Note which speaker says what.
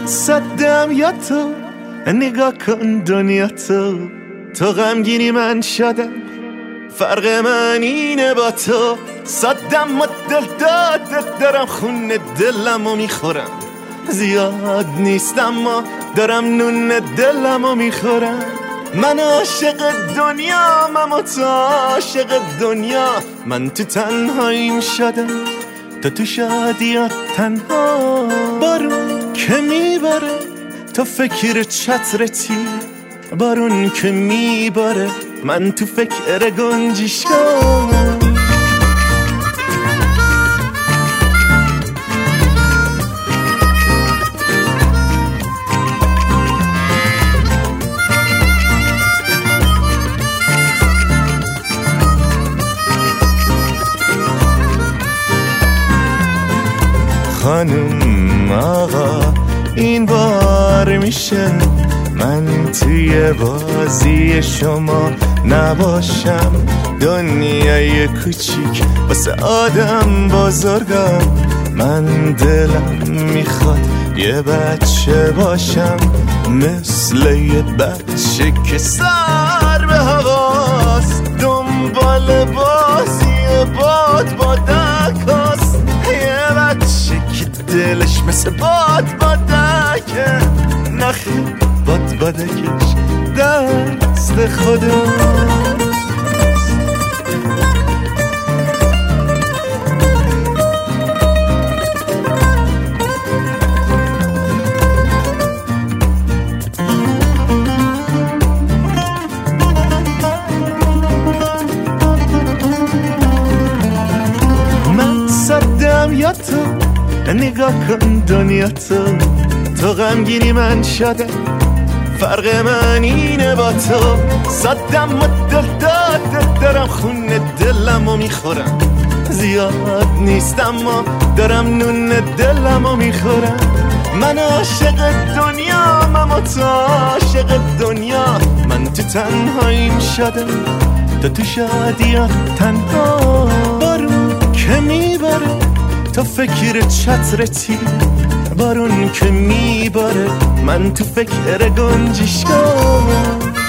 Speaker 1: صدم یا تو نگاه کن دنیا تو غمگینی من شدم، فرق من اینه با تو. صدم و دل دادت دارم، خون دلمو میخورم. زیاد نیستم ما دارم نون دلمو میخورم. من عاشق دنیا، من تو عاشق دنیا. من تو تنهاییم شدم، تو شادیات تنها. بارون که میباره تو فکر چترتی، بارون که میباره من تو فکر گنجشگاه. خانم آقا این بار میشه من توی بازی شما نباشم. دنیای کوچیک واسه آدم بزرگم، من دلم میخواد یه بچه باشم، مثل یه بچه که سر به هواست، دنبال بازی باد با دکاست. یه بچه که دلش مثل باد بادکه، نخی باد بادکش دست خودم. من صدم یا تو نگاه کن دنیا تو غمگینی من شدم، فرق من اینه با تو. صدم و دل دادت دارم، خون دلمو میخورم. زیاد نیستم ما دارم نون دلمو میخورم. من عاشق دنیا، من تو عاشق دنیا. من تو تنهاییم شدم، تو شادیات تنها. بارون که میباره تو فکر چترتی، بارون که میباره من تو فکر گنجشگاه.